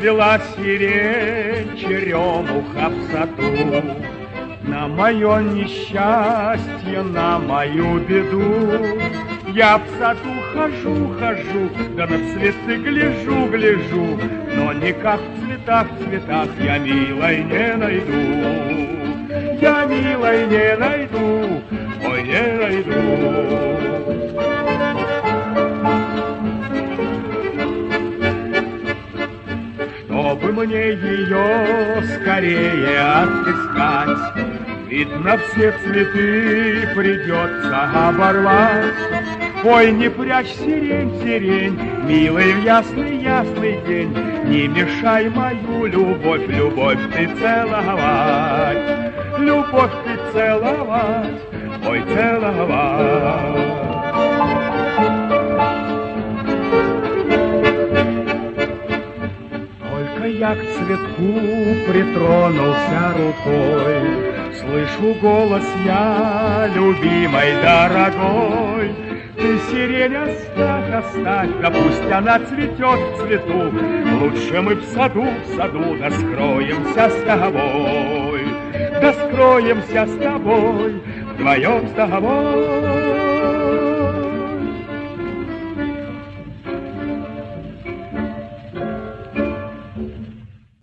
Расцвела сирень, черемуха в саду. На мое несчастье, на мою беду я в саду хожу, да на цветы гляжу, но никак в цветах я милой не найду. Я милой не найду, ой, не найду. Чтобы мне ее скорее отыскать, видно, все цветы придется оборвать. Ой, не прячь сирень, милый, в ясный день, не мешай мою любовь ты целовать, любовь ты целовать, ой, целовать. Только я к цветку притронулся рукой, слышу голос я, любимой, дорогой. Ты сирень оставь, да пусть она цветет в цвету. Лучше мы в саду, да скроемся с тобой. Да скроемся с тобой, вдвоем с тобой.